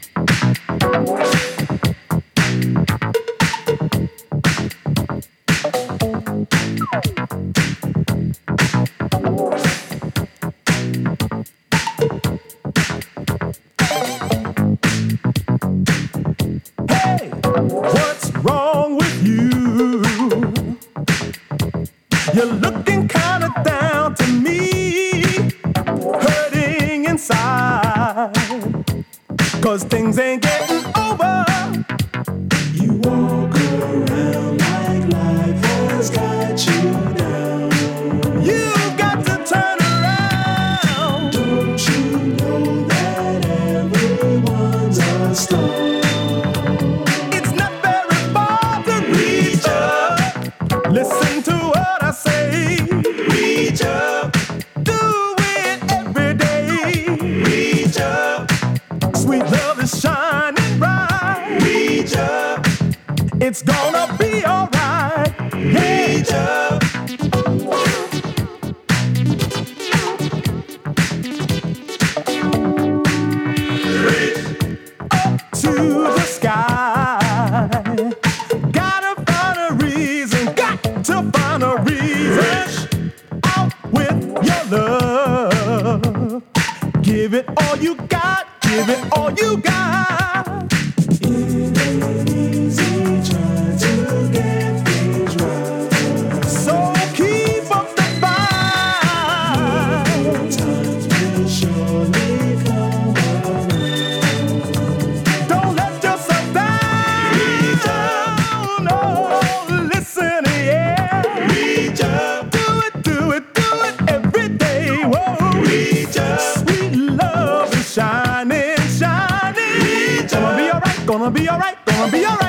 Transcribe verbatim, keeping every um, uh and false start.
'Cause things ain't getting over. You walk around like life has got you down. You got to turn around. Don't you know that everyone's a star? It's not very far to reach up. Listen to what I say. Reach up. Do it every day. Reach up. Sweet love is shining bright. Reach up. It's gonna be alright. Reach up. Reach up to the sky. Gotta find a reason. Got to find a reason. Out with your love. Give it all you got. Give it all you got. It ain't easy trying to get things right. So keep up the fight. Times will surely come around. Don't let yourself down. Reach up. No, listen, yeah. Reach up. Do it, do it, do it every day. Whoa. Reach up. Sweet love is shining, shining. Reach Gonna up. be alright, gonna be alright, gonna be alright.